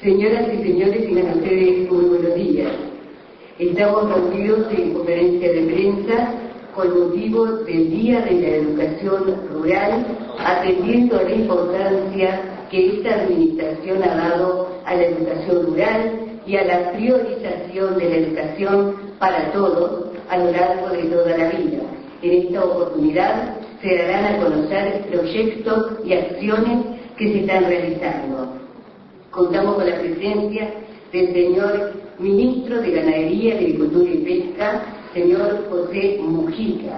Señoras y señores, tengan ustedes muy buenos días. Estamos reunidos en conferencia de prensa con motivo del Día de la Educación Rural, atendiendo a la importancia que esta administración ha dado a la educación rural y a la priorización de la educación para todos a lo largo de toda la vida. En esta oportunidad se darán a conocer proyectos y acciones que se están realizando. Contamos con la presencia del señor Ministro de Ganadería, Agricultura y Pesca, señor José Mujica.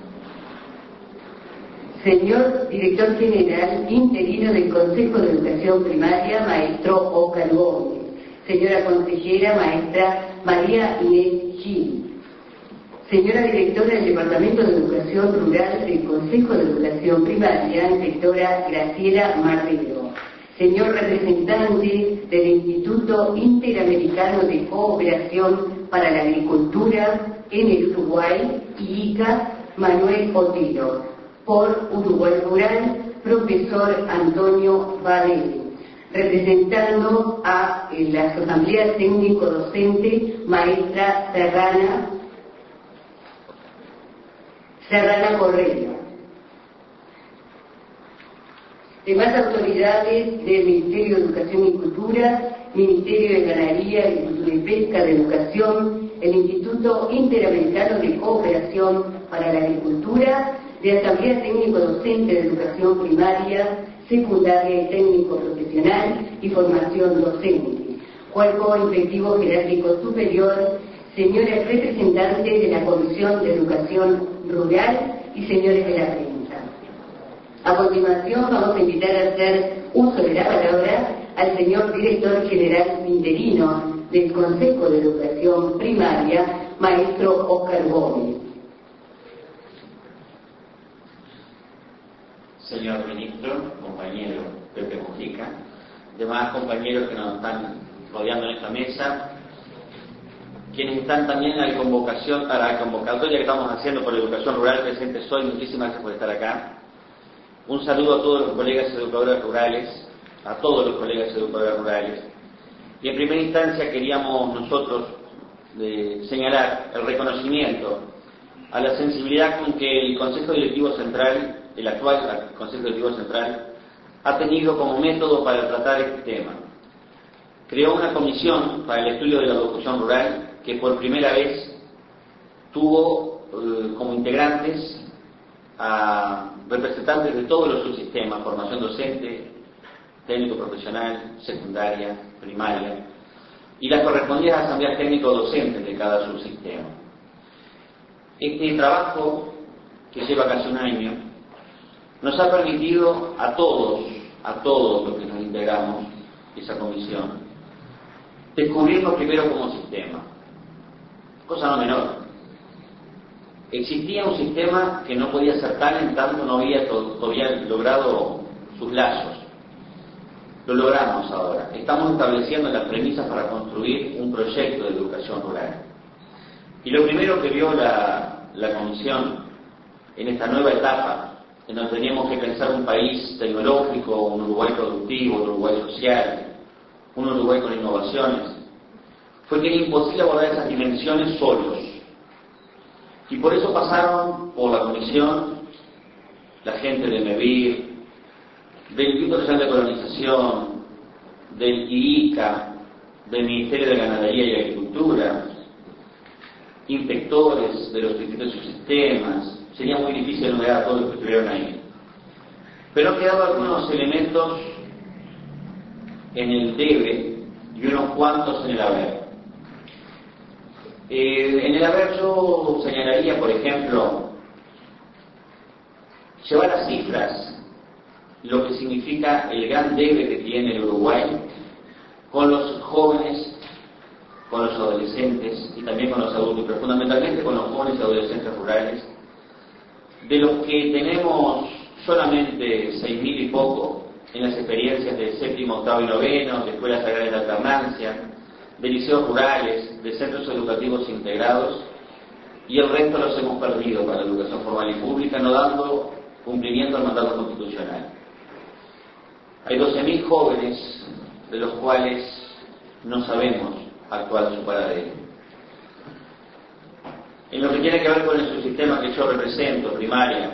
Señor Director General interino del Consejo de Educación Primaria, maestro Óscar Gómez. Señora Consejera, maestra María Inés Gil. Señora Directora del Departamento de Educación Rural del Consejo de Educación Primaria, inspectora Graciela Marrero. Señor representante del Instituto Interamericano de Cooperación para la Agricultura en el Uruguay, IICA, Manuel Otero. Por Uruguay Rural, profesor Antonio Badel. Representando a la Asamblea Técnico-Docente, maestra Serrana Correa. Demás autoridades del Ministerio de Educación y Cultura, Ministerio de Ganadería, Agricultura y Pesca, de Educación, el Instituto Interamericano de Cooperación para la Agricultura, de Asamblea Técnico-Docente de Educación Primaria, Secundaria y Técnico Profesional y Formación Docente, Cuerpo Inspectivo Jerárquico Superior, señores representantes de la Comisión de Educación Rural y señores de la prensa. A continuación vamos a invitar a hacer uso de la palabra al señor Director General interino del Consejo de Educación Primaria, maestro Óscar Gómez. Señor Ministro, compañero Pepe Mujica, demás compañeros que nos están rodeando en esta mesa, quienes están también a la convocatoria que estamos haciendo por la educación rural presentes hoy, muchísimas gracias por estar acá. Un saludo a todos los colegas educadores rurales, a todos los colegas educadores rurales. Y en primera instancia queríamos nosotros señalar el reconocimiento a la sensibilidad con que el Consejo Directivo Central, el actual Consejo Directivo Central, ha tenido como método para tratar este tema. Creó una comisión para el estudio de la educación rural que por primera vez tuvo como integrantes a representantes de todos los subsistemas: formación docente, técnico profesional, secundaria, primaria, y las correspondientes asambleas técnico-docentes de cada subsistema. Este trabajo, que lleva casi un año, nos ha permitido a todos los que nos integramos esa comisión, descubrirnos primero como sistema, cosa no menor. Existía un sistema que no podía ser tal en tanto no había todavía logrado sus lazos. Lo logramos ahora. Estamos estableciendo las premisas para construir un proyecto de educación rural. Y lo primero que vio la Comisión en esta nueva etapa, en donde teníamos que pensar un país tecnológico, un Uruguay productivo, un Uruguay social, un Uruguay con innovaciones, fue que era imposible abordar esas dimensiones solos. Y por eso pasaron por la Comisión la gente del MEVIR, del Instituto Nacional de Colonización, del IICA, del Ministerio de Ganadería y Agricultura, inspectores de los distintos subsistemas. Sería muy difícil enumerar a todos los que estuvieron ahí. Pero han quedado algunos elementos en el debe y unos cuantos en el haber. En el haber yo señalaría, por ejemplo, llevar a cifras lo que significa el gran debe que tiene el Uruguay con los jóvenes, con los adolescentes y también con los adultos, pero fundamentalmente con los jóvenes y adolescentes rurales, de los que tenemos solamente 6.000 y poco en las experiencias de séptimo, octavo y noveno, de escuelas agrarias de alternancia, de liceos rurales, de centros educativos integrados, y el resto los hemos perdido para la educación formal y pública, no dando cumplimiento al mandato constitucional. Hay 12.000 jóvenes, de los cuales no sabemos actuar su paradero. En lo que tiene que ver con el subsistema que yo represento, primaria,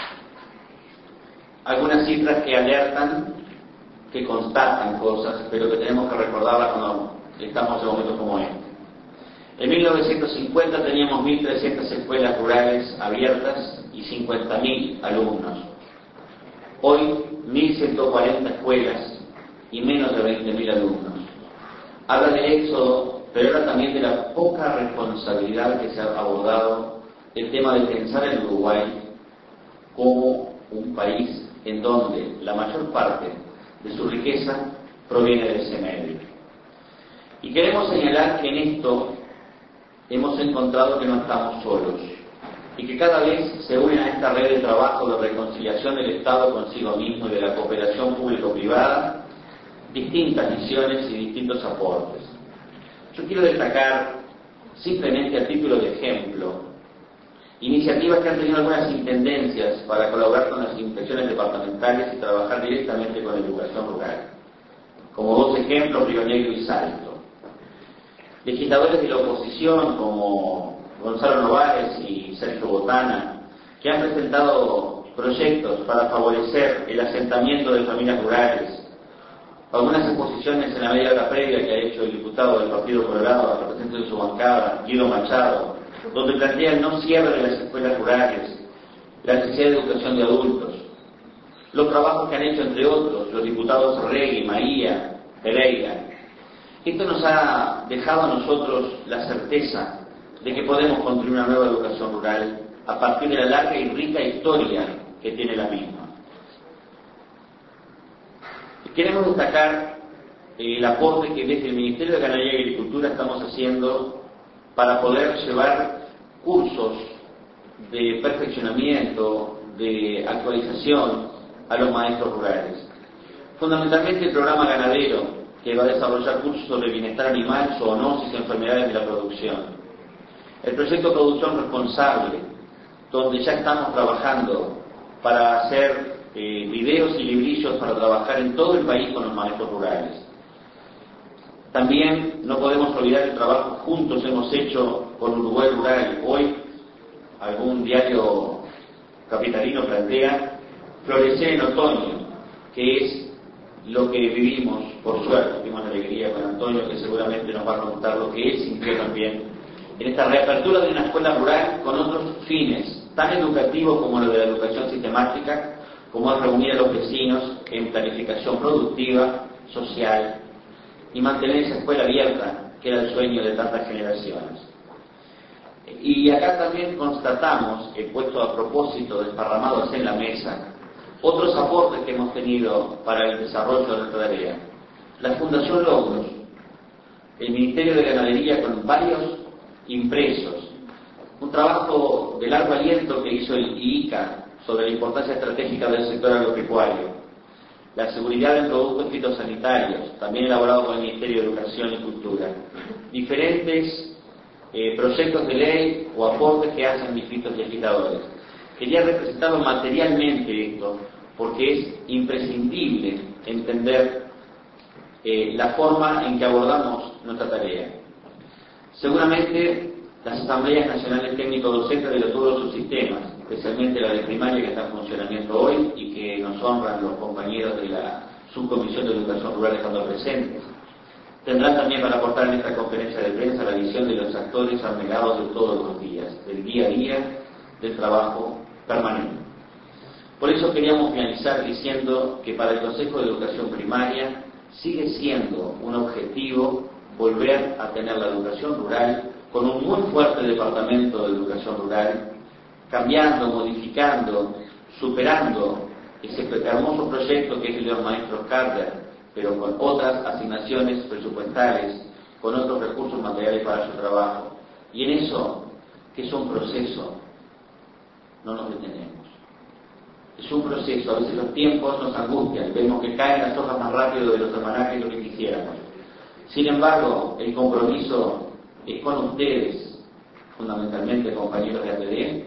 algunas cifras que alertan, que constatan cosas, pero que tenemos que recordarlas cuando estamos en momentos como este. En 1950 teníamos 1.300 escuelas rurales abiertas y 50.000 alumnos. Hoy, 1.140 escuelas y menos de 20.000 alumnos. Habla del éxodo, pero habla también de la poca responsabilidad que se ha abordado el tema de pensar el Uruguay como un país en donde la mayor parte de su riqueza proviene de ese medio. Y queremos señalar que en esto hemos encontrado que no estamos solos y que cada vez se unen a esta red de trabajo de reconciliación del Estado consigo mismo y de la cooperación público-privada distintas visiones y distintos aportes. Yo quiero destacar, simplemente a título de ejemplo, iniciativas que han tenido algunas intendencias para colaborar con las inspecciones departamentales y trabajar directamente con educación rural. Como dos ejemplos, Río Negro y Salto. Legisladores de la oposición como Gonzalo Novares y Sergio Botana, que han presentado proyectos para favorecer el asentamiento de familias rurales. Algunas exposiciones en la media hora previa que ha hecho el diputado del Partido Colorado, representante de su bancada, Guido Machado, donde plantea el no cierre de las escuelas rurales, la necesidad de educación de adultos. Los trabajos que han hecho, entre otros, los diputados Regui, Maía, Pereira. Esto nos ha dejado a nosotros la certeza de que podemos construir una nueva educación rural a partir de la larga y rica historia que tiene la misma. Queremos destacar el aporte que desde el Ministerio de Ganadería y Agricultura estamos haciendo para poder llevar cursos de perfeccionamiento, de actualización a los maestros rurales. Fundamentalmente el programa ganadero, que va a desarrollar cursos sobre bienestar animal, zoonosis y enfermedades de la producción. El proyecto Producción Responsable, donde ya estamos trabajando para hacer videos y librillos para trabajar en todo el país con los maestros rurales. También no podemos olvidar el trabajo juntos hemos hecho con Uruguay Rural. Hoy algún diario capitalino plantea florecer en otoño, que es lo que vivimos, por suerte, tuvimos la alegría con Antonio, que seguramente nos va a contar lo que él sintió también en esta reapertura de una escuela rural con otros fines, tan educativos como lo de la educación sistemática, como es reunir a los vecinos en planificación productiva, social, y mantener esa escuela abierta, que era el sueño de tantas generaciones. Y acá también constatamos, he puesto a propósito desparramados en la mesa, otros aportes que hemos tenido para el desarrollo de nuestra tarea. La Fundación Logros, el Ministerio de Ganadería con varios impresos, un trabajo de largo aliento que hizo el IICA sobre la importancia estratégica del sector agropecuario, la seguridad en productos fitosanitarios, también elaborado por el Ministerio de Educación y Cultura, diferentes proyectos de ley o aportes que hacen distintos legisladores. Quería representarlo materialmente esto, porque es imprescindible entender la forma en que abordamos nuestra tarea. Seguramente las asambleas nacionales técnico-docentes de todos los subsistemas, especialmente la de primaria que está en funcionamiento hoy y que nos honran los compañeros de la Subcomisión de Educación Rural estando presentes, tendrán también para aportar en esta conferencia de prensa la visión de los actores abnegados de todos los días, del día a día, del trabajo permanente. Por eso queríamos finalizar diciendo que para el Consejo de Educación Primaria sigue siendo un objetivo volver a tener la educación rural con un muy fuerte departamento de educación rural, cambiando, modificando, superando ese hermoso proyecto que es el de los maestros Carter, pero con otras asignaciones presupuestales, con otros recursos materiales para su trabajo. Y en eso, que es un proceso, no nos detenemos. Es un proceso, a veces los tiempos nos angustian, vemos que caen las hojas más rápido de los almanaques de lo que quisiéramos. Sin embargo, el compromiso es con ustedes, fundamentalmente compañeros de ATD,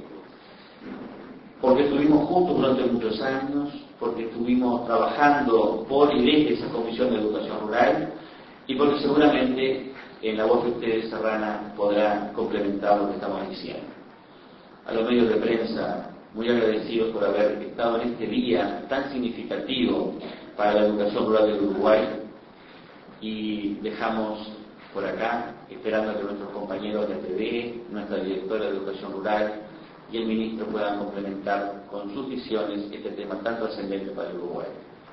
porque estuvimos juntos durante muchos años, porque estuvimos trabajando por y desde esa Comisión de Educación Rural, y porque seguramente en la voz de ustedes, Serrana, podrá complementar lo que estamos diciendo. A los medios de prensa, muy agradecidos por haber estado en este día tan significativo para la educación rural del Uruguay, y dejamos por acá, esperando a que nuestros compañeros de TV, nuestra directora de Educación Rural y el ministro puedan complementar con sus visiones este tema tan trascendente para el Uruguay.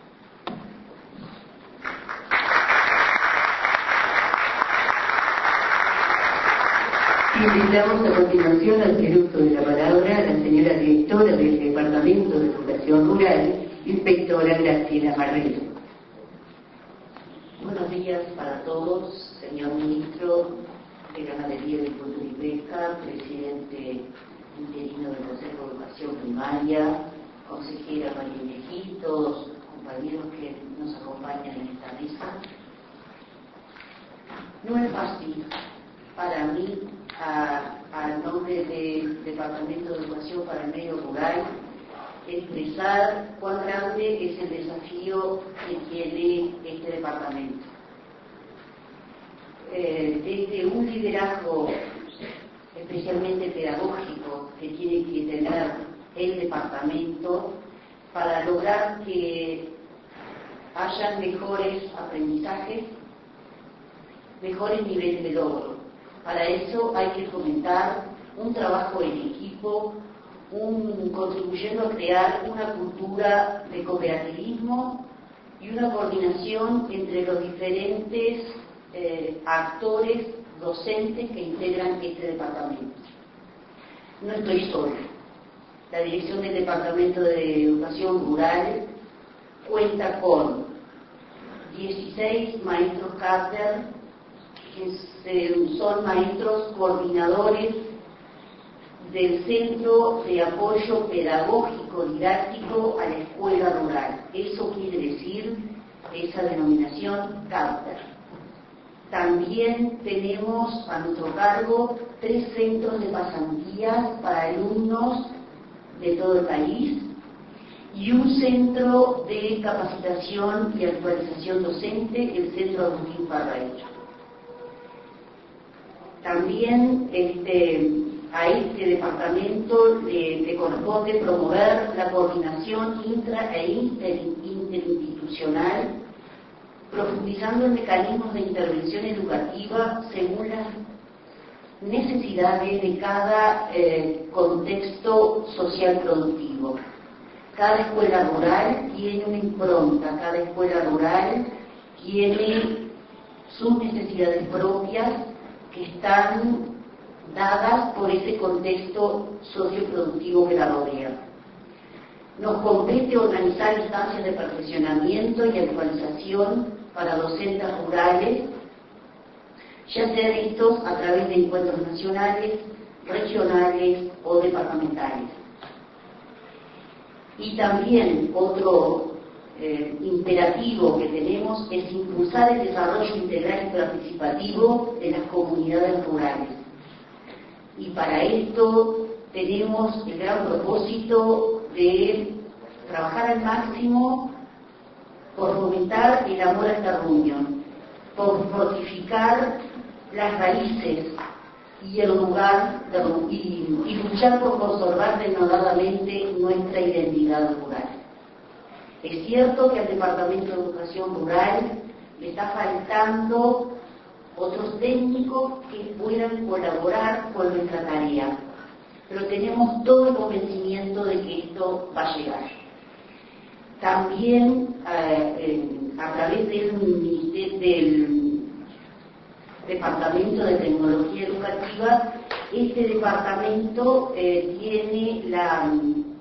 Invitamos a continuación al hacer uso de la palabra a la señora directora del Departamento de Educación Rural, inspectora Graciela Marrero. Buenos días para todos, señor ministro de Ganadería, Agricultura y Pesca, presidente interino del Consejo de Educación Primaria, consejera María Mejí, todos los compañeros que nos acompañan en esta mesa. No es fácil para mí, a nombre del Departamento de Educación para el Medio Rural, expresar cuán grande es el desafío que tiene este departamento. Desde un liderazgo especialmente pedagógico que tiene que tener el departamento para lograr que haya mejores aprendizajes, mejores niveles de logro. Para eso hay que fomentar un trabajo en equipo, contribuyendo a crear una cultura de cooperativismo y una coordinación entre los diferentes actores docentes que integran este departamento. No estoy sola. La dirección del Departamento de Educación Rural cuenta con 16 maestros Carter, que son maestros coordinadores del Centro de Apoyo Pedagógico Didáctico a la Escuela Rural. Eso quiere decir esa denominación Carter. También tenemos a nuestro cargo 3 centros de pasantías para alumnos de todo el país y un centro de capacitación y actualización docente, el Centro Agustín Parreira. También a este departamento le corresponde promover la coordinación intra e interinstitucional, profundizando en mecanismos de intervención educativa según las necesidades de cada contexto social productivo. Cada escuela rural tiene una impronta, cada escuela rural tiene sus necesidades propias que están dadas por ese contexto socioproductivo que la rodea. Nos compete organizar instancias de perfeccionamiento y actualización para docentes rurales, ya sean estos a través de encuentros nacionales, regionales o departamentales. Y también otro imperativo que tenemos es impulsar el desarrollo integral y participativo de las comunidades rurales. Y para esto tenemos el gran propósito de trabajar al máximo por fomentar el amor al terruño, por fortificar las raíces y el lugar y luchar por conservar denodadamente nuestra identidad rural. Es cierto que al Departamento de Educación Rural le está faltando otros técnicos que puedan colaborar con nuestra tarea, pero tenemos todo el convencimiento de que esto va a llegar. También a través del Departamento de Tecnología Educativa, este departamento tiene la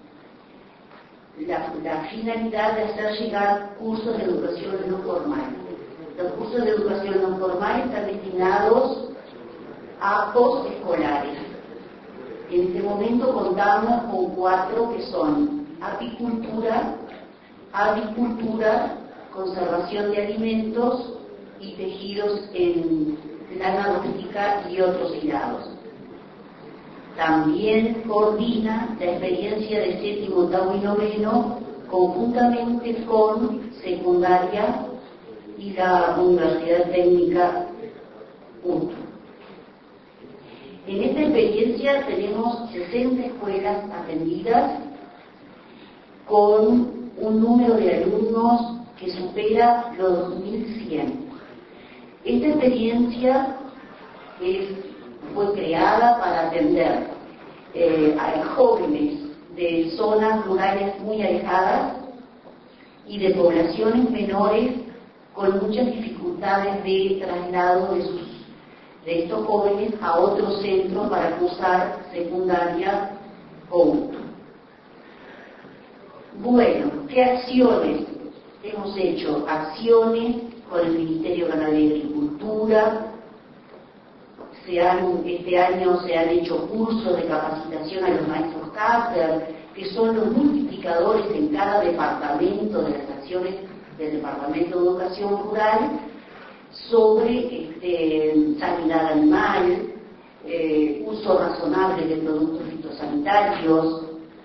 finalidad de hacer llegar cursos de educación no formal. Los cursos de educación no formal están destinados a posescolares. En este momento contamos con 4 que son apicultura, avicultura, conservación de alimentos y tejidos en lana doméstica y otros hilados. También coordina la experiencia de 7º, 8º y 9º conjuntamente con secundaria y la Universidad Técnica Punto. En esta experiencia tenemos 60 escuelas atendidas con un número de alumnos que supera los 2.100. Esta experiencia fue creada para atender a jóvenes de zonas rurales muy alejadas y de poblaciones menores con muchas dificultades de traslado de estos jóvenes a otros centros para cursar secundaria o UTU. Bueno, ¿qué acciones hemos hecho? Acciones con el Ministerio de Ganadería y Agricultura. Este año se han hecho cursos de capacitación a los maestros CAPER, que son los multiplicadores en cada departamento de las acciones del Departamento de Educación Rural sobre sanidad animal, uso razonable de productos fitosanitarios,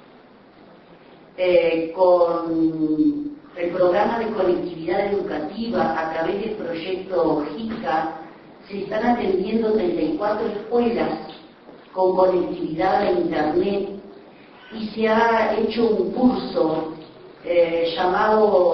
con el programa de conectividad educativa a través del proyecto JICA. Se están atendiendo 34 escuelas con conectividad a Internet y se ha hecho un curso llamado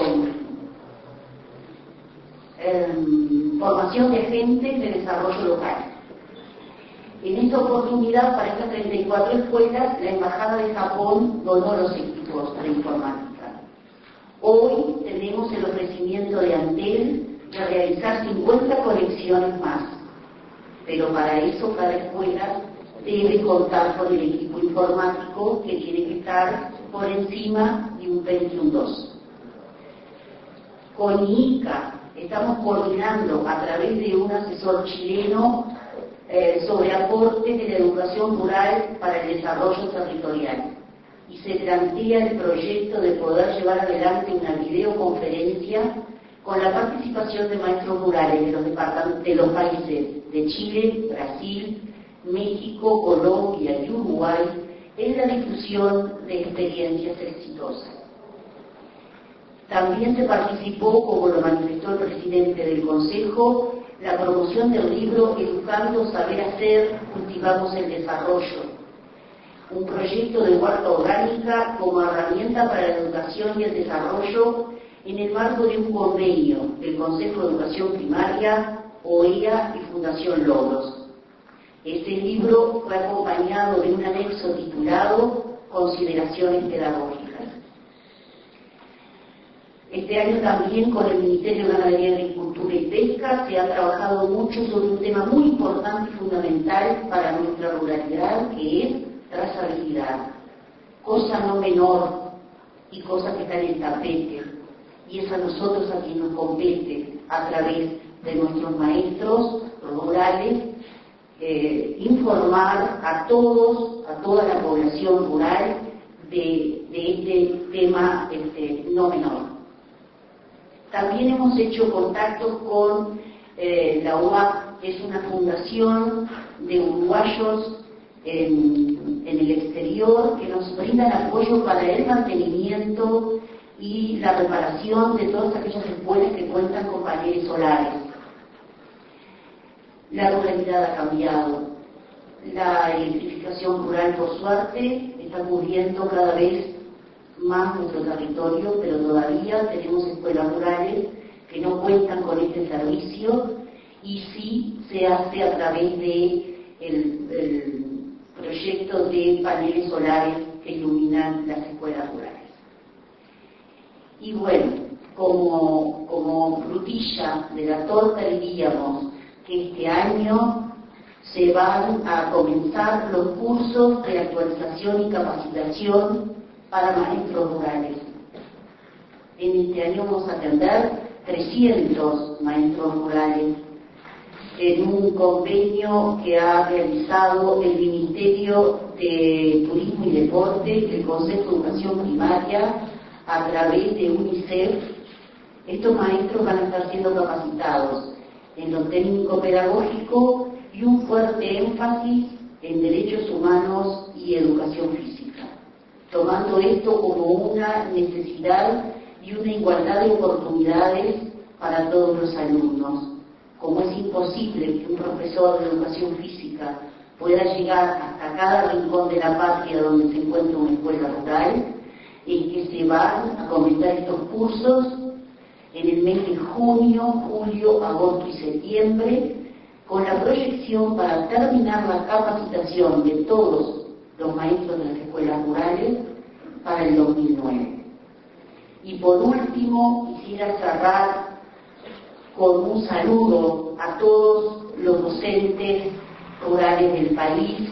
Formación de Agentes de Desarrollo Local. En esta oportunidad, para estas 34 escuelas, la Embajada de Japón donó los equipos de informática. Hoy tenemos el ofrecimiento de Antel de realizar 50 conexiones más, pero para eso cada escuela debe contar con el equipo informático que tiene que estar por encima de un Pentium 2. Con IICA estamos coordinando a través de un asesor chileno sobre aportes de la educación rural para el desarrollo territorial. Y se plantea el proyecto de poder llevar adelante una videoconferencia con la participación de maestros rurales de los países de Chile, Brasil, México, Colombia y Uruguay en la difusión de experiencias exitosas. También se participó, como lo manifestó el presidente del Consejo, la promoción del libro Educando Saber Hacer, Cultivamos el Desarrollo, un proyecto de huerta orgánica como herramienta para la educación y el desarrollo en el marco de un convenio del Consejo de Educación Primaria, OEA y Fundación Logros. Este libro fue acompañado de un anexo titulado Consideraciones Pedagógicas. Este año también con el Ministerio de Ganadería, Agricultura y Pesca se ha trabajado mucho sobre un tema muy importante y fundamental para nuestra ruralidad, que es trazabilidad. Cosa no menor y cosa que está en el tapete. Y es a nosotros a quien nos compete, a través de nuestros maestros rurales, informar a toda la población rural de este tema no menor. También hemos hecho contactos con la UAP, que es una fundación de uruguayos en el exterior que nos brindan apoyo para el mantenimiento y la reparación de todas aquellas escuelas que cuentan con paneles solares. La ruralidad ha cambiado. La electrificación rural, por suerte, está cubriendo cada vez más nuestro territorio, pero todavía tenemos escuelas rurales que no cuentan con este servicio y sí se hace a través de el proyecto de paneles solares que iluminan las escuelas rurales. Y bueno, como frutilla de la torta diríamos que este año se van a comenzar los cursos de actualización y capacitación para maestros rurales. En este año vamos a atender 300 maestros rurales en un convenio que ha realizado el Ministerio de Turismo y Deporte, el Consejo de Educación Primaria, a través de UNICEF. Estos maestros van a estar siendo capacitados en lo técnico-pedagógico y un fuerte énfasis en derechos humanos y educación física, tomando esto como una necesidad y una igualdad de oportunidades para todos los alumnos. Como es imposible que un profesor de educación física pueda llegar hasta cada rincón de la patria donde se encuentra una escuela rural, es que se van a comenzar estos cursos en el mes de junio, julio, agosto y septiembre, con la proyección para terminar la capacitación de todos los maestros de las escuelas rurales para el 2009. Y por último, quisiera cerrar con un saludo a todos los docentes rurales del país,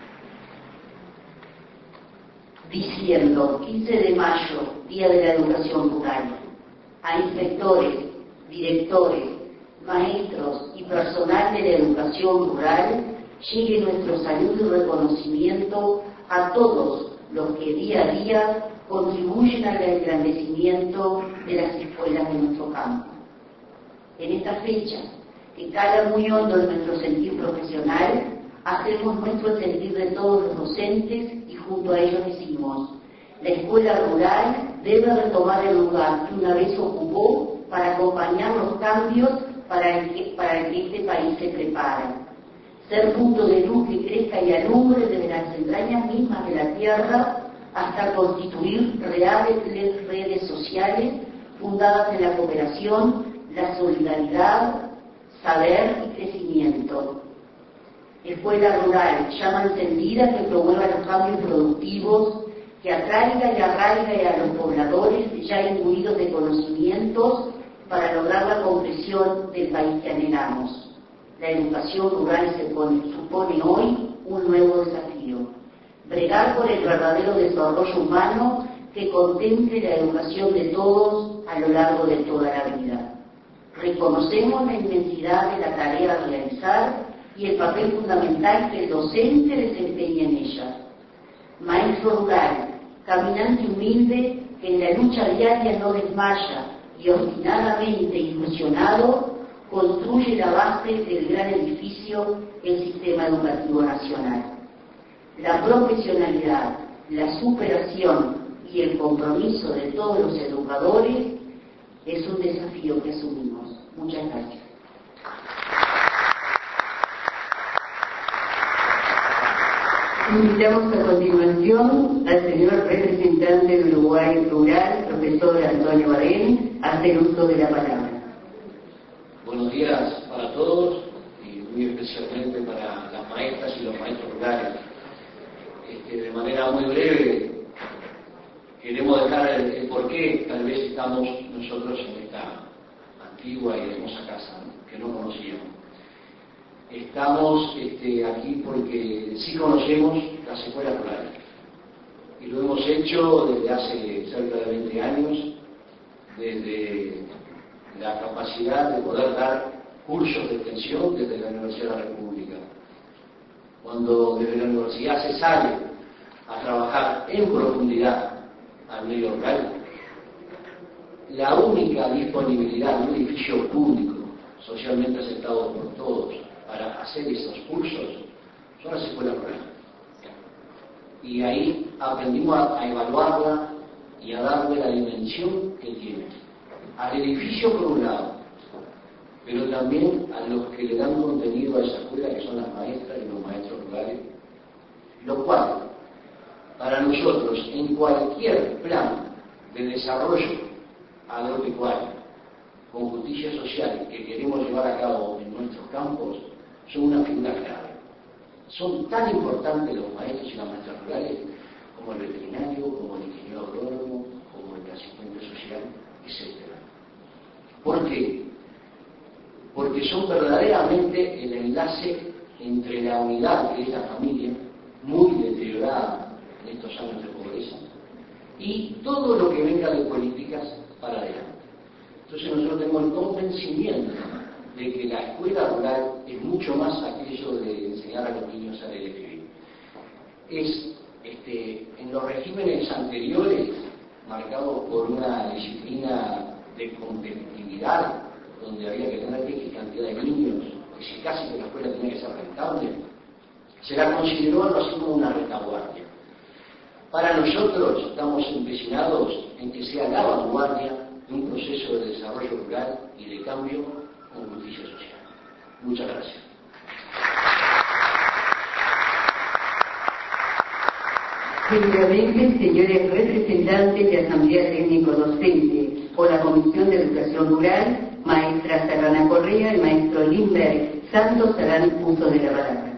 diciendo 15 de mayo, Día de la Educación Rural, a inspectores, directores, maestros y personal de la educación rural, llegue nuestro saludo y reconocimiento a todos los que día a día contribuyen al engrandecimiento de las escuelas de nuestro campo. En esta fecha, que cala muy hondo en nuestro sentir profesional, hacemos nuestro el sentir de todos los docentes y junto a ellos decimos: la escuela rural debe retomar el lugar que una vez ocupó para acompañar los cambios para el que este país se prepara. Ser punto de luz que crezca y alumbre desde las entrañas mismas de la tierra hasta constituir reales redes sociales fundadas en la cooperación, la solidaridad, saber y crecimiento. Escuela rural, llama encendida que promueva los cambios productivos, que atraiga y arraiga a los pobladores ya imbuidos de conocimientos para lograr la comprensión del país que anhelamos. La educación rural supone hoy un nuevo desafío: bregar por el verdadero desarrollo humano que contemple la educación de todos a lo largo de toda la vida. Reconocemos la inmensidad de la tarea a realizar y el papel fundamental que el docente desempeña en ella. Maestro rural, caminante humilde que en la lucha diaria no desmaya y obstinadamente ilusionado construye la base del gran edificio, el sistema educativo nacional. La profesionalidad, la superación y el compromiso de todos los educadores es un desafío que asumimos. Muchas gracias. Invitamos a continuación al señor representante de Uruguay Rural, profesor Antonio Barén, a hacer uso de la palabra. Buenos días para todos y muy especialmente para las maestras y los maestros rurales. De manera muy breve, queremos dejar el por qué tal vez estamos nosotros en esta antigua y hermosa casa, ¿no?, que no conocíamos. Estamos aquí porque sí conocemos las escuelas rurales y lo hemos hecho desde hace cerca de 20 años, desde la capacidad de poder dar cursos de extensión desde la Universidad de la República. Cuando desde la universidad se sale a trabajar en profundidad al medio rural, la única disponibilidad de un edificio público, socialmente aceptado por todos, para hacer esos cursos son las escuelas rurales. Y ahí aprendimos a evaluarla y a darle la dimensión que tiene al edificio por un lado, pero también a los que le dan contenido a esa escuela, que son las maestras y los maestros rurales, lo cual para nosotros en cualquier plan de desarrollo agropecuario con justicia social que queremos llevar a cabo en nuestros campos son una figura clave. Son tan importantes los maestros y las maestras rurales como el veterinario, como el ingeniero agrónomo, como el asistente social, etc. ¿Por qué? Porque son verdaderamente el enlace entre la unidad de esta familia, muy deteriorada en estos años de pobreza, y todo lo que venga de políticas para adelante. Entonces nosotros tenemos el convencimiento de que la escuela rural es mucho más aquello de enseñar a los niños a leer y escribir. Es, en los regímenes anteriores, marcados por una disciplina de competitividad, donde había que tener X cantidad de niños, que si casi que la escuela tenía que ser rentable, se la consideró algo así como una retaguardia. Para nosotros estamos empecinados en que sea la vanguardia de un proceso de desarrollo rural y de cambio con justicia social. Muchas gracias. Seguidamente, señores representantes de Asamblea Técnico Docente por la Comisión de Educación Rural, maestra Serrana Correa y maestro Limber Santos harán uso de la palabra.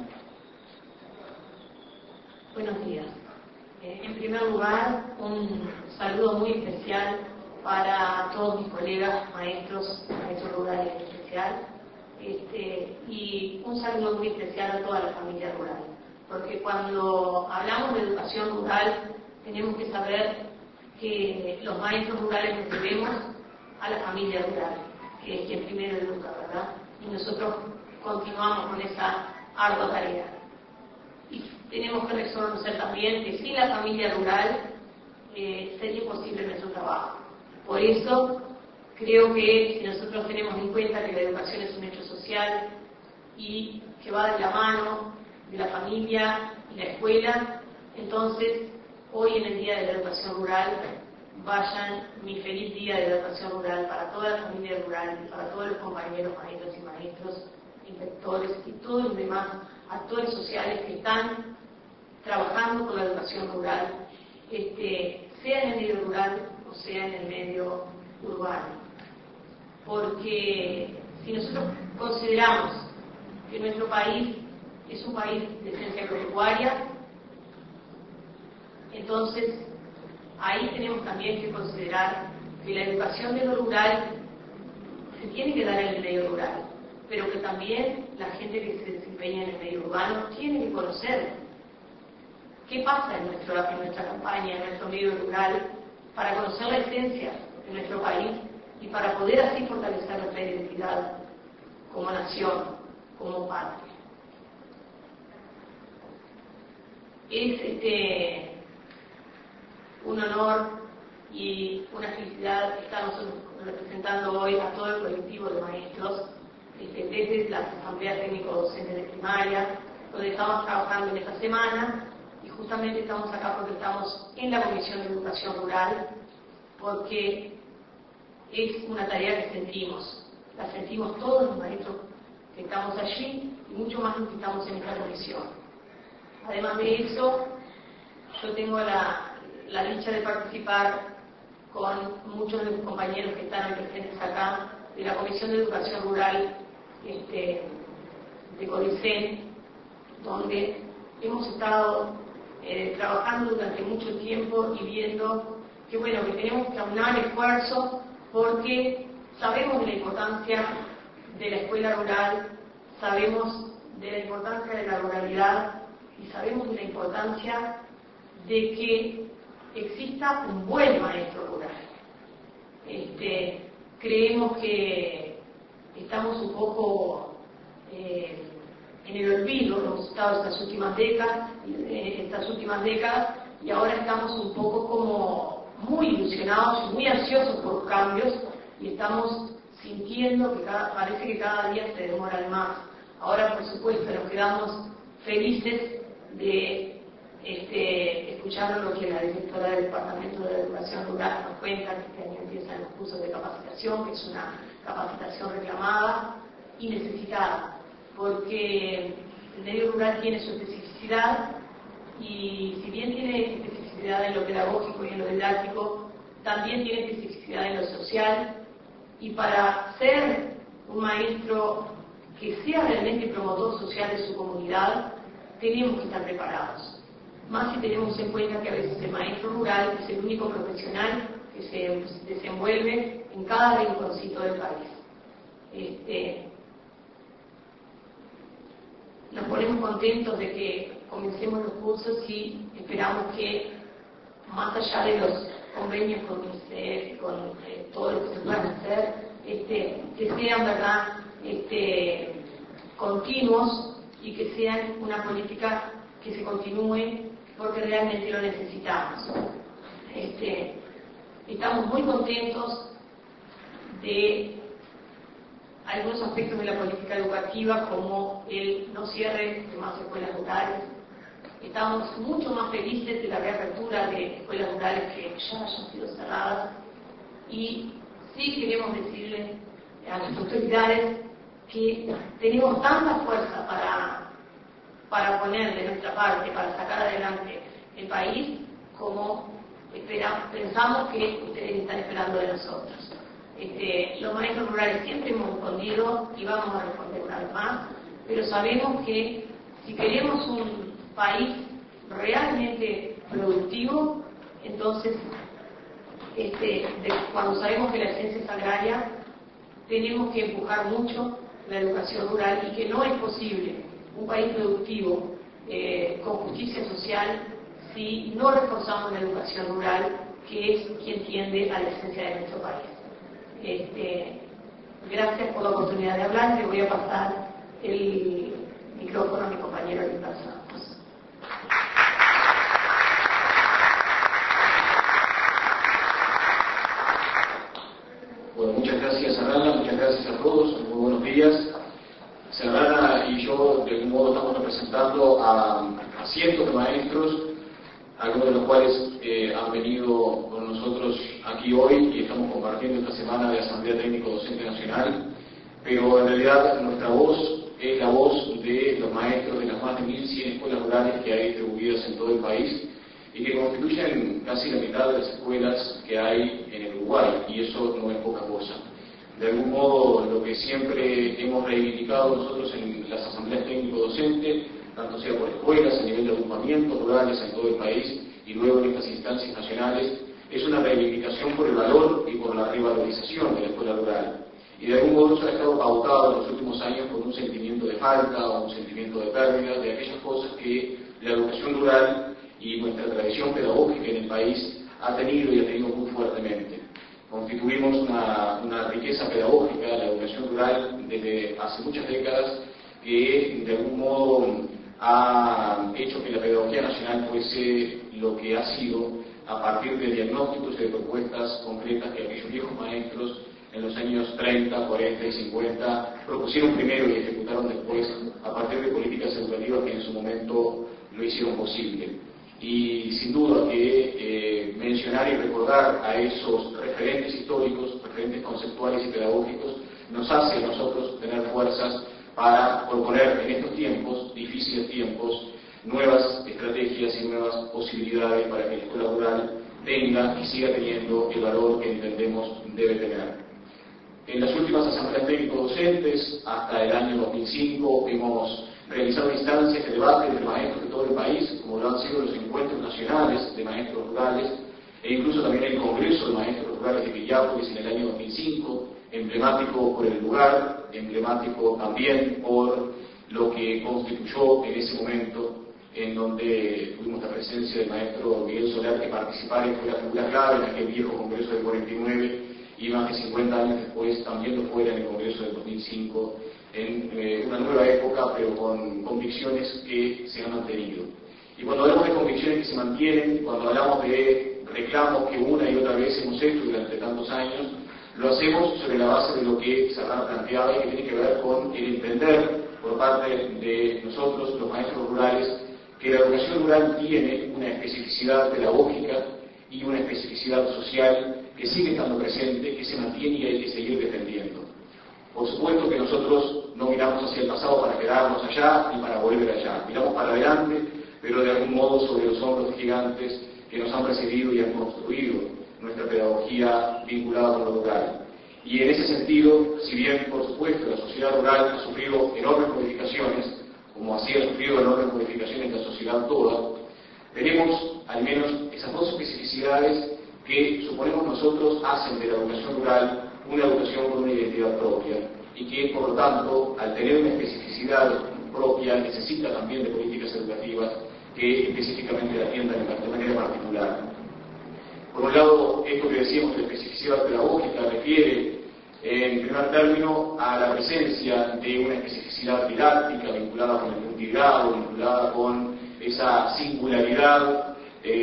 Buenos días. En primer lugar, un saludo muy especial para todos mis colegas maestros rurales en especial, y un saludo muy especial a toda la familia rural. Porque cuando hablamos de educación rural, tenemos que saber que los maestros rurales nos debemos a la familia rural, que es quien primero educa, ¿verdad? Y nosotros continuamos con esa ardua tarea. Y tenemos que reconocer también que sin la familia rural sería imposible nuestro trabajo. Por eso creo que si nosotros tenemos en cuenta que la educación es un hecho social y que va de la mano de la familia y la escuela, entonces hoy en el Día de la Educación Rural vayan mi feliz Día de la Educación Rural para toda la familia rural, para todos los compañeros maestros y maestros, inspectores y todos los demás actores sociales que están trabajando con la educación rural, sea en el medio rural o sea en el medio urbano. Porque si nosotros consideramos que nuestro país es un país de ciencia agropecuaria, entonces ahí tenemos también que considerar que la educación de lo rural se tiene que dar en el medio rural, pero que también la gente que se desempeña en el medio urbano tiene que conocer qué pasa en nuestra campaña, en nuestro medio rural, para conocer la esencia de nuestro país y para poder así fortalecer nuestra identidad como nación, como patria. Es un honor y una felicidad estar nosotros representando hoy a todo el colectivo de maestros desde las asambleas técnico-docentes de primaria, donde estamos trabajando en esta semana, y justamente estamos acá porque estamos en la Comisión de Educación Rural, porque es una tarea que la sentimos todos los maestros que estamos allí y mucho más los que estamos en esta comisión. Además de eso, yo tengo la dicha de participar con muchos de mis compañeros que están presentes acá, de la Comisión de Educación Rural de CODICEN, donde hemos estado trabajando durante mucho tiempo y viendo que bueno, que tenemos que aunar esfuerzo porque sabemos de la importancia de la escuela rural, sabemos de la importancia de la ruralidad y sabemos de la importancia de que exista un buen maestro rural. Creemos que estamos un poco en el olvido, hemos estado estas últimas décadas y ahora estamos un poco como muy ilusionados y muy ansiosos por cambios y estamos sintiendo que parece que cada día se demoran más. Ahora, por supuesto, nos quedamos felices de escuchar lo que la directora del Departamento de la Educación Rural nos cuenta, que este año empiezan los cursos de capacitación, que es una capacitación reclamada y necesitada, porque el medio rural tiene su especificidad y si bien tiene especificidad en lo pedagógico y en lo didáctico, también tiene especificidad en lo social, y para ser un maestro que sea realmente promotor social de su comunidad, tenemos que estar preparados. Más si tenemos en cuenta que a veces el maestro rural es el único profesional que se desenvuelve en cada rinconcito del país. Nos ponemos contentos de que comencemos los cursos y esperamos que, más allá de los convenios con UNICEF, con todo lo que se puedan hacer, que sean, ¿verdad?, continuos y que sean una política que se continúe porque realmente lo necesitamos. Estamos muy contentos de algunos aspectos de la política educativa, como el no cierre de más escuelas rurales. Estamos mucho más felices de la reapertura de escuelas rurales que ya hayan sido cerradas, y sí queremos decirle a las autoridades que tenemos tanta fuerza para poner de nuestra parte, para sacar adelante el país, como pensamos que ustedes están esperando de nosotros. Los maestros rurales siempre hemos respondido y vamos a responder una vez más, pero sabemos que si queremos un país realmente productivo, entonces cuando sabemos que la esencia es agraria, tenemos que empujar mucho la educación rural y que no es posible un país productivo con justicia social si no reforzamos la educación rural, que es quien tiende a la esencia de nuestro país. Gracias por la oportunidad de hablar. Le voy a pasar el micrófono a mi compañero Luis Santos. Bueno, muchas gracias Rana, muchas gracias a todos, muy buenos días. Rana y yo de algún modo estamos representando a cientos de maestros, algunos de los cuales han venido con nosotros aquí hoy y estamos compartiendo esta semana de Asamblea Técnico Docente Nacional, pero en realidad nuestra voz es la voz de los maestros de las más de 1.100 escuelas rurales que hay distribuidas en todo el país y que constituyen casi la mitad de las escuelas que hay en el Uruguay, y eso no es poca cosa. De algún modo, lo que siempre hemos reivindicado nosotros en las asambleas técnico-docentes, tanto sea por escuelas, a nivel de agrupamientos rurales en todo el país, y luego en estas instancias nacionales, es una reivindicación por el valor y por la revalorización de la escuela rural. Y de algún modo eso ha estado pautado en los últimos años con un sentimiento de falta o un sentimiento de pérdida de aquellas cosas que la educación rural y nuestra tradición pedagógica en el país ha tenido y ha tenido muy fuertemente. Constituimos una riqueza pedagógica, la educación rural, desde hace muchas décadas, que de algún modo ha hecho que la pedagogía nacional fuese lo que ha sido a partir de diagnósticos y de propuestas concretas que aquellos viejos maestros en los años 30, 40 y 50 propusieron primero y ejecutaron después a partir de políticas educativas que en su momento lo hicieron posible. Y sin duda que mencionar y recordar a esos referentes históricos, referentes conceptuales y pedagógicos, nos hace a nosotros tener fuerzas para proponer en estos tiempos, difíciles tiempos, nuevas estrategias y nuevas posibilidades para que la escuela rural tenga y siga teniendo el valor que entendemos debe tener. En las últimas asambleas técnico-docentes, hasta el año 2005, hemos realizado instancias de debate entre maestros de todo el país, como lo han sido los encuentros nacionales de maestros rurales, e incluso también el Congreso de Maestros Rurales de Villapólis en el año 2005, emblemático por el lugar, emblemático también por lo que constituyó en ese momento, en donde tuvimos la presencia del maestro Miguel Solar, que participara y fue la figura clave en aquel viejo Congreso del 49, y más de 50 años después también lo fuera en el Congreso del 2005, en una nueva época, pero con convicciones que se han mantenido. Y cuando hablamos de convicciones que se mantienen, cuando hablamos de reclamos que una y otra vez hemos hecho durante tantos años, lo hacemos sobre la base de lo que Serrano planteaba y que tiene que ver con el entender por parte de nosotros, los maestros rurales, que la educación rural tiene una especificidad pedagógica y una especificidad social que sigue estando presente, que se mantiene y hay que seguir defendiendo. Por supuesto que nosotros no miramos hacia el pasado para quedarnos allá y para volver allá. Miramos para adelante, pero de algún modo sobre los hombros de gigantes que nos han precedido y han construido nuestra pedagogía vinculada con lo rural. Y en ese sentido, si bien, por supuesto, la sociedad rural ha sufrido enormes modificaciones, como así ha sufrido enormes modificaciones la sociedad toda, tenemos al menos esas dos especificidades que suponemos nosotros hacen de la educación rural una educación con una identidad propia y que, por lo tanto, al tener una especificidad propia, necesita también de políticas educativas que específicamente la atiendan de manera particular. Por un lado, esto que decíamos de la especificidad pedagógica refiere, en primer término, a la presencia de una especificidad didáctica vinculada con el multigrado, vinculada con esa singularidad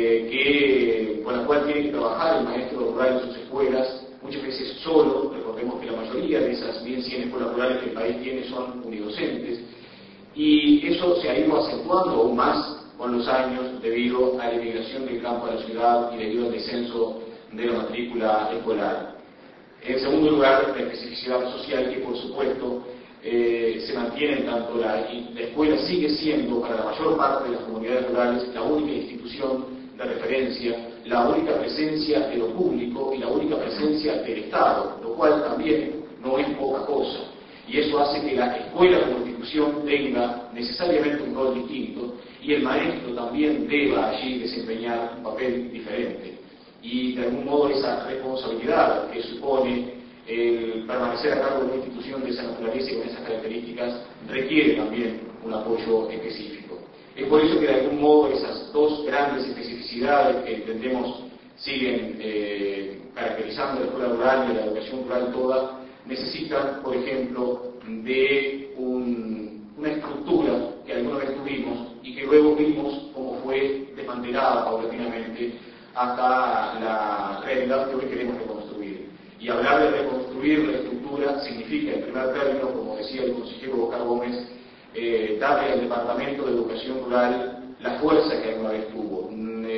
con la cual tiene que trabajar el maestro rural en sus escuelas, muchas veces solo. Recordemos que la mayoría de esas 1.100 escuelas rurales que el país tiene son unidocentes, y eso se ha ido acentuando aún más con los años debido a la emigración del campo a la ciudad y debido al descenso de la matrícula escolar. En segundo lugar, la especificidad social que, por supuesto, se mantiene en tanto la escuela sigue siendo para la mayor parte de las comunidades rurales la única institución de referencia, la única presencia de lo público y la única presencia del Estado, lo cual también no es poca cosa. Y eso hace que la escuela como institución tenga necesariamente un rol distinto y el maestro también deba allí desempeñar un papel diferente. Y de algún modo esa responsabilidad que supone el permanecer a cargo de una institución de esa naturaleza y con esas características requiere también un apoyo específico. Es por eso que de algún modo esas dos grandes especificidades que entendemos siguen caracterizando la escuela rural y la educación rural toda, necesitan, por ejemplo, de una estructura que alguna vez tuvimos y que luego vimos cómo fue desmantelada paulatinamente hasta la realidad que hoy queremos reconstruir. Y hablar de reconstruir la estructura significa, en primer término, como decía el consejero Oscar Gómez, darle al Departamento de Educación Rural la fuerza que alguna vez tuvo,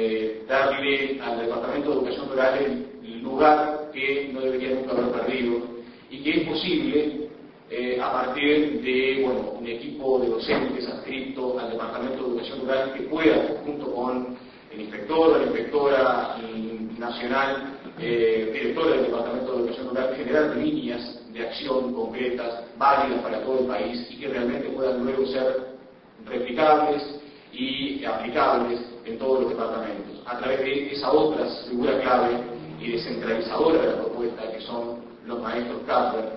darle al Departamento de Educación Rural el lugar que no debería nunca haber perdido y que es posible a partir de un equipo de docentes adscrito al Departamento de Educación Rural que pueda, junto con el inspector o la inspectora nacional, directora del Departamento de Educación Rural, generar líneas de acción concretas, válidas para todo el país y que realmente puedan luego ser replicables y aplicables en todos los departamentos, a través de esa otra figura clave y descentralizadora de la propuesta que son los maestros CAPRA,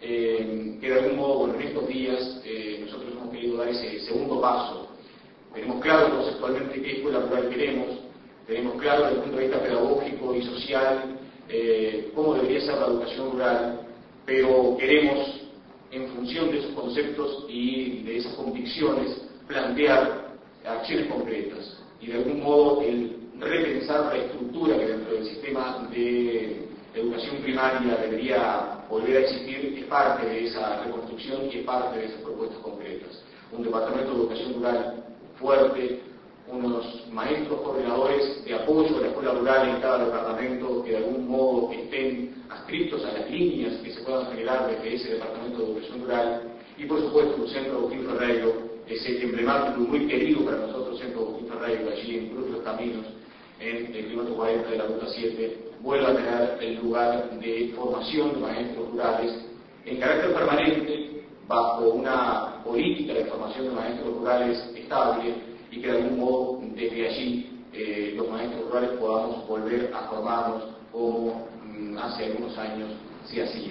que de algún modo, en estos días nosotros hemos querido dar ese segundo paso. Tenemos claro conceptualmente qué escuela rural queremos, tenemos claro desde el punto de vista pedagógico y social cómo debería ser la educación rural, pero queremos, en función de esos conceptos y de esas convicciones, plantear acciones concretas y de algún modo el repensar la estructura que dentro del sistema de educación primaria debería volver a existir es parte de esa reconstrucción y es parte de esas propuestas concretas. Un departamento de educación rural fuerte, unos maestros coordinadores de apoyo a la escuela rural en cada departamento que de algún modo estén adscritos a las líneas que se puedan generar desde ese departamento de educación rural y por supuesto un centro Agustín Ferreiro, ese emblemático y muy querido para nosotros centro Agustín Ferreiro allí en Cruz de los Caminos, en el kilómetro 40 de la Ruta 7, vuelva a tener el lugar de formación de maestros rurales en carácter permanente, bajo una política de formación de maestros rurales estable y que de algún modo desde allí los maestros rurales podamos volver a formarnos como hace algunos años se hacía.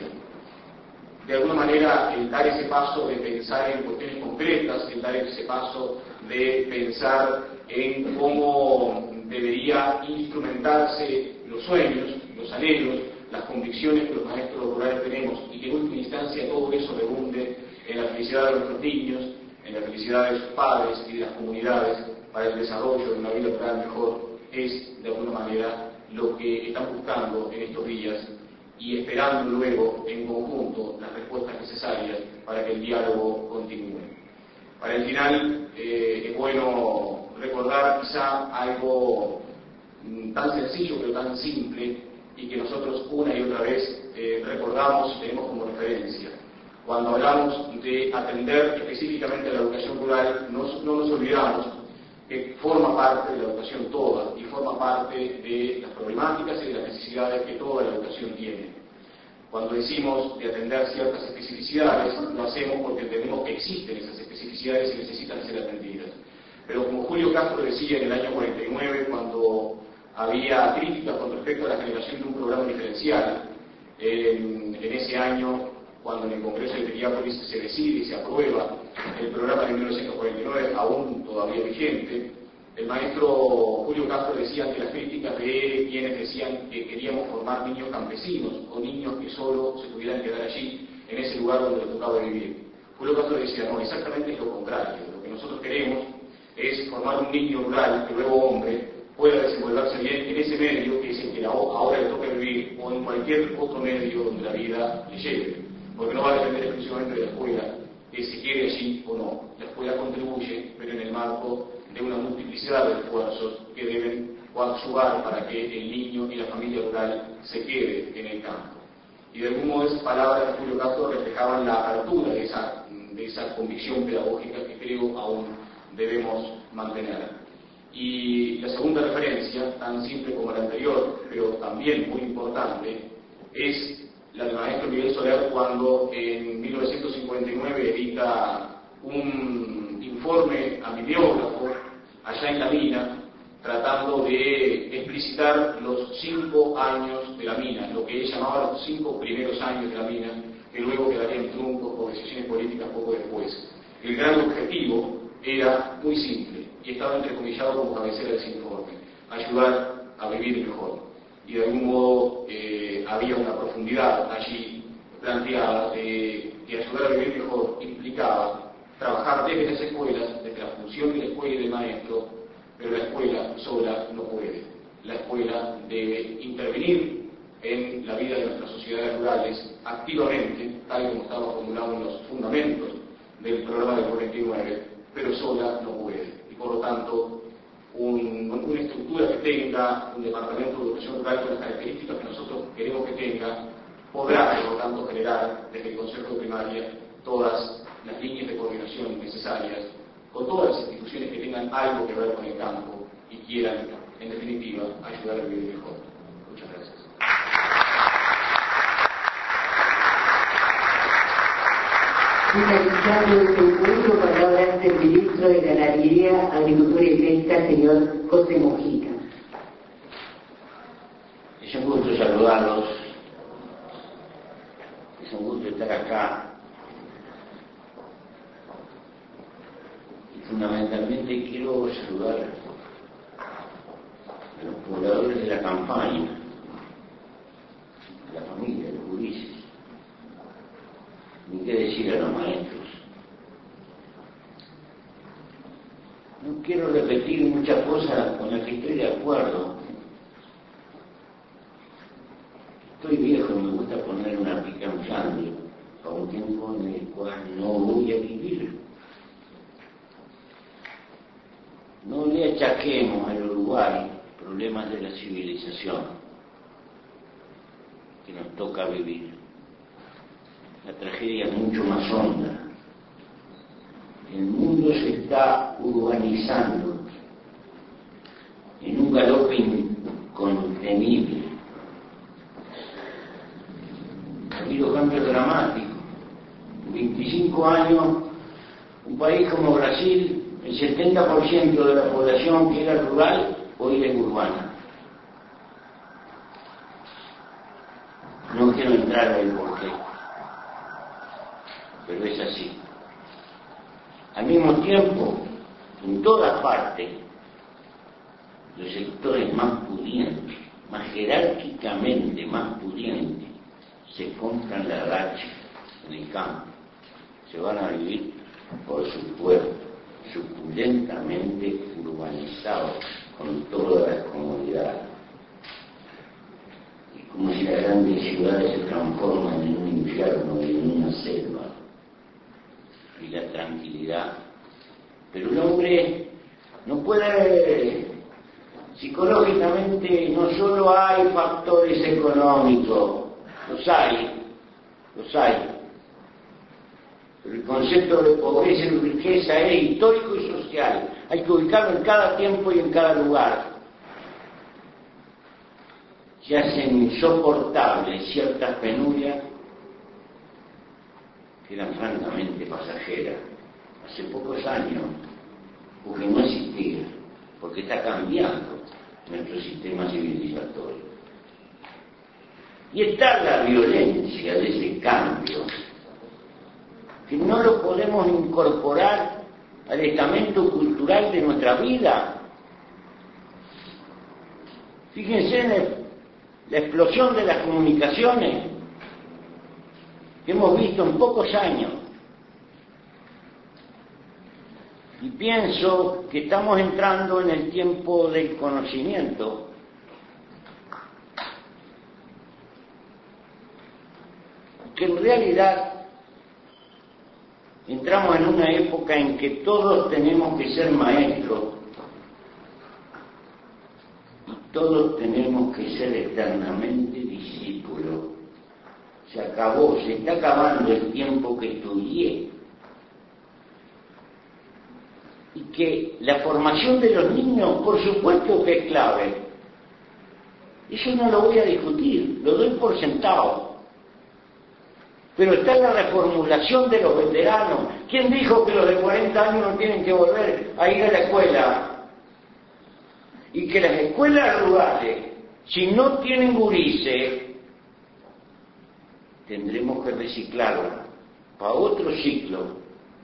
De alguna manera, el dar ese paso de pensar en cuestiones concretas, el dar ese paso de pensar en cómo debería instrumentarse los sueños, los anhelos, las convicciones que los maestros rurales tenemos y que en última instancia todo eso redunde en la felicidad de nuestros niños, en la felicidad de sus padres y de las comunidades para el desarrollo de una vida rural mejor, es de alguna manera lo que están buscando en estos días y esperando luego en conjunto las respuestas necesarias para que el diálogo continúe. Para el final es bueno recordar quizá algo tan sencillo pero tan simple y que nosotros una y otra vez recordamos y tenemos como referencia. Cuando hablamos de atender específicamente a la educación rural, no nos olvidamos que forma parte de la educación toda y forma parte de las problemáticas y de las necesidades que toda la educación tiene. Cuando decimos de atender ciertas especificidades, lo hacemos porque entendemos que existen esas especificidades y necesitan ser atendidas. Pero como Julio Castro decía en el año 49, cuando había críticas con respecto a la generación de un programa diferencial, en ese año, cuando en el Congreso de Piriápolis se decide y se aprueba el programa de 1949, aún todavía vigente, el maestro Julio Castro decía ante las críticas de quienes decían que queríamos formar niños campesinos o niños que solo se pudieran quedar allí, en ese lugar donde les tocaba vivir. Julio Castro decía, no, exactamente es lo contrario. Lo que nosotros queremos es formar un niño rural que luego hombre pueda desenvolverse bien en ese medio que es el que ahora le toca vivir o en cualquier otro medio donde la vida le lleve. Porque no va a depender exclusivamente de la escuela, que se quede allí o no. La escuela contribuye, pero en el marco de una multiplicidad de esfuerzos que deben coadyuvar para que el niño y la familia rural se quede en el campo. y de algún modo esas palabras de Julio Castro reflejaban la apertura de esa convicción pedagógica que creo aún debemos mantener. Y la segunda referencia, tan simple como la anterior, pero también muy importante, es la del maestro Miguel Soler cuando en 1959 edita un informe a bibliógrafo allá en la mina, tratando de explicitar los 5 años de la mina, lo que él llamaba los 5 primeros años de la mina, que luego quedarían truncos por decisiones políticas poco después. El gran objetivo era muy simple y estaba entrecomillado como cabecera de ese informe: ayudar a vivir mejor. Y de algún modo había una profundidad allí planteada de ayudar a vivir mejor. Implicaba trabajar desde las escuelas, desde la función de la escuela y del maestro, pero la escuela sola no puede. La escuela debe intervenir en la vida de nuestras sociedades rurales activamente, tal como estaba formulado en los fundamentos del programa del 49, pero sola no puede. Y por lo tanto, una estructura que tenga un departamento de educación rural con las características que nosotros queremos que tenga, podrá por lo tanto generar desde el Consejo de Primaria todas las líneas de coordinación necesarias con todas las instituciones que tengan algo que ver con el campo y quieran, en definitiva, ayudar a vivir mejor. Muchas gracias. Finalizando este encuentro, palabras del ministro de Ganadería, Agricultura y Pesca, señor José Mojica. Es un gusto saludarlos, es un gusto estar acá. Y fundamentalmente quiero saludar a los pobladores de la campaña, a la familia, a los gurises. Ni qué decir a los maestros. No quiero repetir muchas cosas con las que estoy de acuerdo. Estoy viejo y me gusta poner una pica en Flandes para un tiempo en el cual no voy a vivir. No le achaquemos al Uruguay problemas de la civilización que nos toca vivir. La tragedia es mucho más honda. El mundo se está urbanizando en un galope incontenible. Ha habido cambios dramáticos. En 25 años, un país como Brasil, el 70% de la población que era rural, hoy es urbana. No quiero entrar en el porqué, pero es así. Al mismo tiempo, en todas partes, los sectores más pudientes, más jerárquicamente más pudientes, se compran la racha en el campo, se van a vivir por su pueblo, suculentamente urbanizados, con todas las comodidades. Es como si las grandes ciudades se transforman en un infierno y en una selva. Y la tranquilidad. Pero el hombre no puede, psicológicamente, no solo hay factores económicos, los hay, pero el concepto de pobreza y riqueza es histórico y social, hay que ubicarlo en cada tiempo y en cada lugar. Se hacen insoportables ciertas penurias que eran francamente pasajeras, hace pocos años, porque no existía, porque está cambiando nuestro sistema civilizatorio. Y está la violencia de ese cambio, que no lo podemos incorporar al estamento cultural de nuestra vida. Fíjense en la explosión de las comunicaciones que hemos visto en pocos años. Y pienso que estamos entrando en el tiempo del conocimiento. Que en realidad entramos en una época en que todos tenemos que ser maestros y todos tenemos que ser eternamente discípulos. Se acabó, se está acabando el tiempo que estudié. Y que la formación de los niños, por supuesto que es clave. Eso no lo voy a discutir, lo doy por sentado. Pero está la reformulación de los veteranos. ¿Quién dijo que los de 40 años no tienen que volver a ir a la escuela? Y que las escuelas rurales, si no tienen gurises, tendremos que reciclarla para otro ciclo.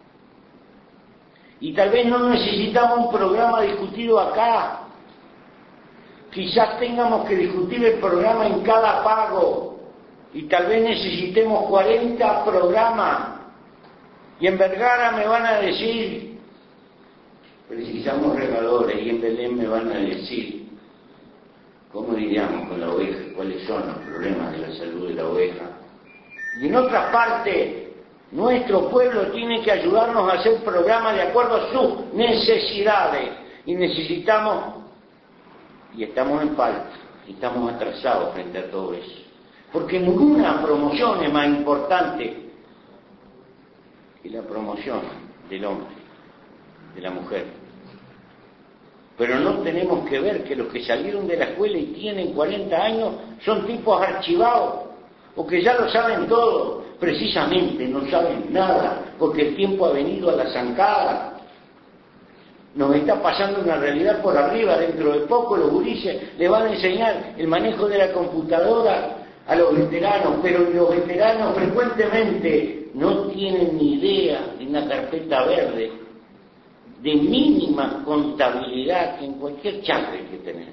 Y tal vez no necesitamos un programa discutido acá. Quizás tengamos que discutir el programa en cada pago. Y tal vez necesitemos 40 programas. Y en Vergara me van a decir, precisamos regadores, y en Belén me van a decir, ¿cómo lidiamos con la oveja? ¿Cuáles son los problemas de la salud de la oveja? Y en otras partes, nuestro pueblo tiene que ayudarnos a hacer programas de acuerdo a sus necesidades. Y necesitamos, y estamos en falta, y estamos atrasados frente a todo eso. Porque ninguna promoción es más importante que la promoción del hombre, de la mujer. Pero no tenemos que ver que los que salieron de la escuela y tienen 40 años son tipos archivados, o que ya lo saben todo. Precisamente no saben nada, porque el tiempo ha venido a la zancada. Nos está pasando una realidad por arriba. Dentro de poco los gurises le van a enseñar el manejo de la computadora a los veteranos, pero los veteranos frecuentemente no tienen ni idea de una carpeta verde, de mínima contabilidad que en cualquier chacra hay que tener.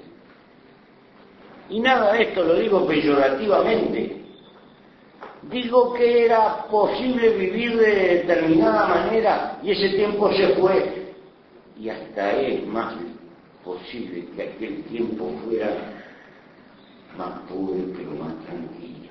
Y nada de esto lo digo peyorativamente. Digo que era posible vivir de determinada manera y ese tiempo se fue. Y hasta es más posible que aquel tiempo fuera más pobre pero más tranquilo.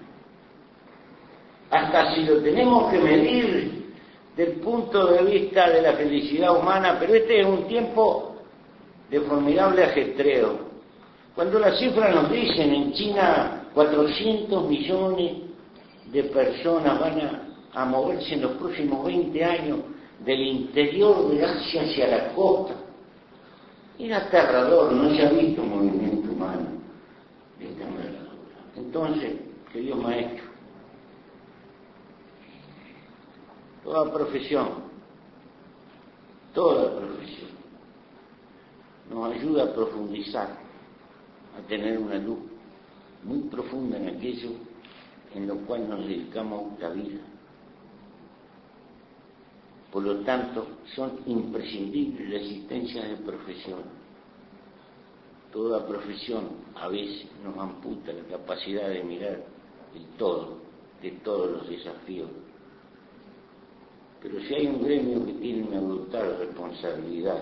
Hasta si lo tenemos que medir del punto de vista de la felicidad humana, pero este es un tiempo de formidable ajetreo. Cuando las cifras nos dicen en China 400 millones de personas van a moverse en los próximos 20 años del interior de Asia hacia la costa. Es aterrador, no se ha visto un movimiento humano de esta envergadura. Entonces, queridos maestros, toda profesión nos ayuda a profundizar, a tener una luz muy profunda en aquello en lo cual nos dedicamos la vida. Por lo tanto, son imprescindibles la existencia de profesiones. Toda profesión a veces nos amputa la capacidad de mirar el todo, de todos los desafíos. Pero si hay un gremio que tiene una brutal responsabilidad,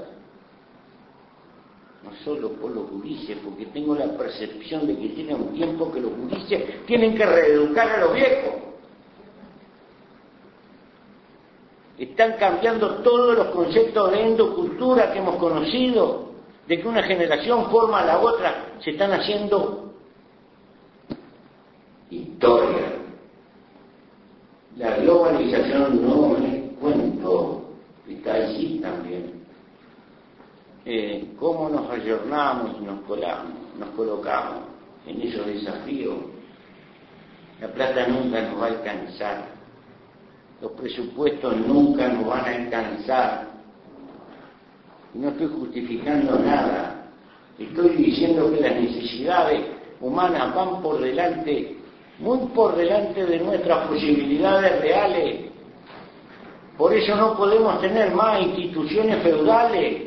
no solo por los gurises, porque tengo la percepción de que tiene un tiempo que los gurises tienen que reeducar a los viejos. Están cambiando todos los conceptos de endocultura que hemos conocido, de que una generación forma a la otra, se están haciendo historia. La globalización no es cuento, está allí también. Cómo nos ayornamos y nos colocamos en esos desafíos. La plata nunca nos va a alcanzar, los presupuestos nunca nos van a alcanzar. No estoy justificando nada, estoy diciendo que las necesidades humanas van por delante, muy por delante de nuestras posibilidades reales. Por eso no podemos tener más instituciones feudales.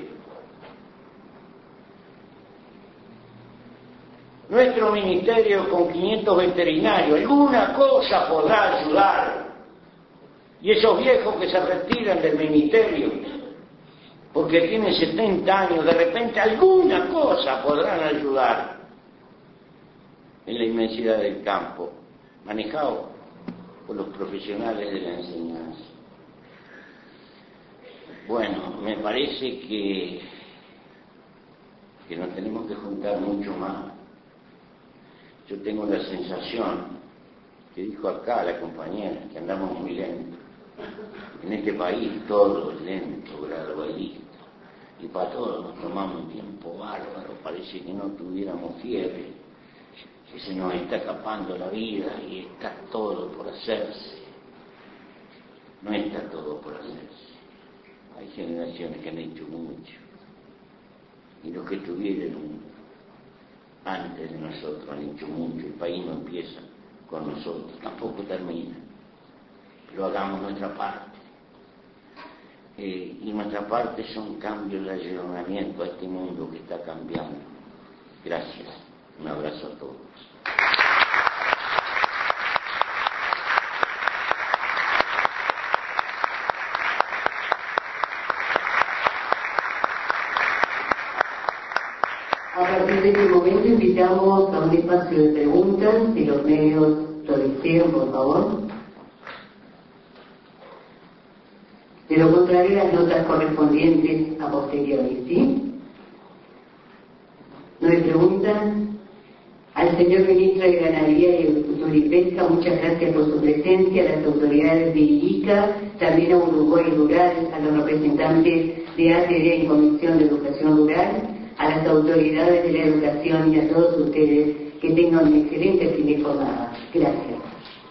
Nuestro ministerio con 500 veterinarios, alguna cosa podrá ayudar. Y esos viejos que se retiran del ministerio, porque tienen 70 años, de repente alguna cosa podrán ayudar en la inmensidad del campo, manejado por los profesionales de la enseñanza. Bueno, me parece que nos tenemos que juntar mucho más. Yo tengo la sensación que dijo acá la compañera, que andamos muy lento. En este país todo es lento, gradualista. Y para todos nos tomamos un tiempo bárbaro, parece que no tuviéramos fiebre, que se nos está escapando la vida y está todo por hacerse. No está todo por hacerse. Hay generaciones que han hecho mucho. Y los que estuvieron antes de nosotros han hecho mucho. El país no empieza con nosotros, tampoco termina. Pero hagamos nuestra parte. Y nuestra parte son cambios de ayornamiento a este mundo que está cambiando. Gracias. Un abrazo a todos. A partir de este momento invitamos a un espacio de preguntas, si los medios lo desean, por favor. De lo contrario, las notas correspondientes a posteriori, ¿sí? ¿No hay preguntas? Al señor Ministro de Ganadería y Agricultura y Pesca, muchas gracias por su presencia, a las autoridades de IRICA, también a Uruguay Rural, a los representantes de ATD en Comisión de Educación Rural, a las autoridades de la educación y a todos ustedes que tengan un excelente fin de jornada. Gracias.